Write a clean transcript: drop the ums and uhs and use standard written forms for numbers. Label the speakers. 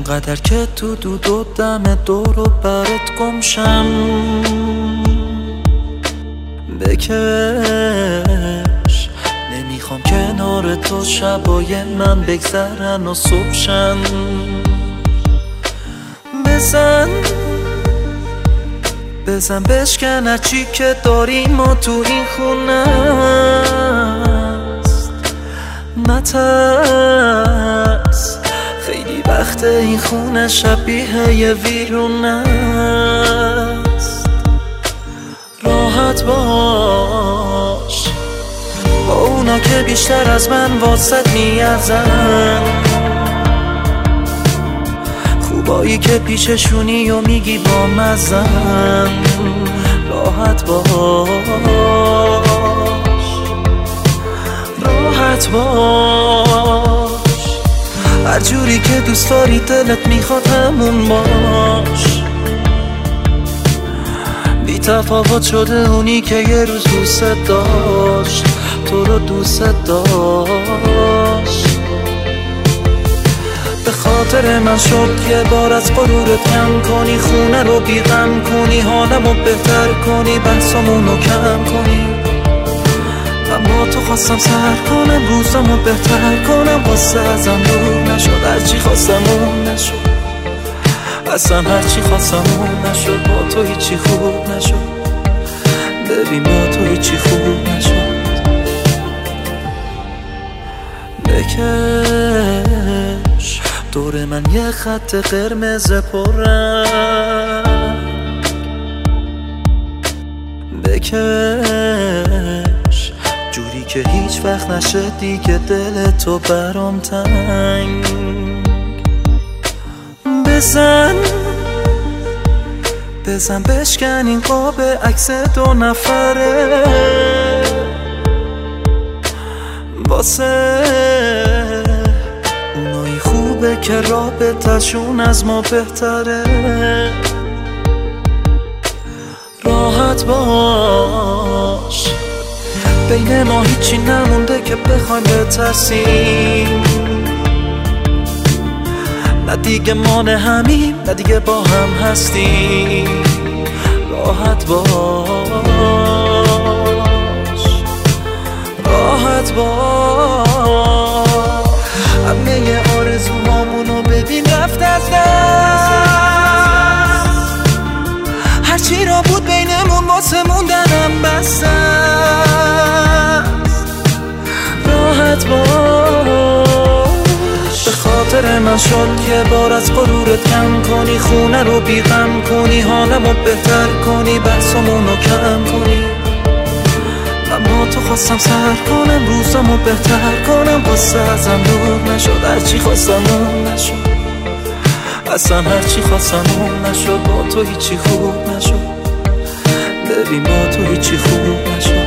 Speaker 1: اونقدر که تو دود و دم دور و برت گمشم. بکش نمیخوام کنار تو شبای من بگذرن و صبح شن. بزن بشکن هرچی که داریم ما تو این خونه است. نترس خیلی وقت این خونه شبیه یه ویرونه است. راحت باش با اونا که بیشتر از من واسط میارزن. خوبایی که پیششونی و میگی با مزن. راحت باش راحت باش هر جوری که دوست داری دلت میخواد همون باش. بی تفاوت شده اونی که یه روز دوست داشت تو رو دوست داشت. به خاطر من شد یه بار از غرورت کم کنی، خونه رو بیغم کنی، حالمو بهتر کنی، بحثمونو کم کنی. من با تو خواستم سر کنم روزمو بهتر کنم، واسه ازم دور نشد هرچی خواستم اون نشد. اصلا هرچی خواستم اون نشد. با تو هیچی خوب نشد. ببین با تو هیچی خوب نشد. بکش دور من یه خط قرمز پررنگ. بکش جوری که هیچ وقت نشه دیگه دل تو برام تنگ. بزن بشکن این قاب عکس 2 نفره واسه اونایی خوبه که رابطه‌شون از ما بهتره. راحت باش بین ما هیچی نمونده که بخوایم بترسیم. نه دیگه ما نه همیم نه دیگه با هم هستیم. راحت باش راحت باش همه آرزوهامونو ببین رفت از دست. هرچی را بود بینمون واسه موندنم بس است. راحت باش به خاطر من شد یه بار از غرورت کم کنی، خونه رو بیغم کنی، حالمو بهتر کنی، بحثمونو کم کنی. من با تو خواستم سر کنم روزمو بهتر کنم، واسه ازم دور نشد هرچی خواستم اون نشد. اصلا هرچی خواستم اون نشد. با تو هیچی خوب نشد. ببین با تو هیچی خوب نشد.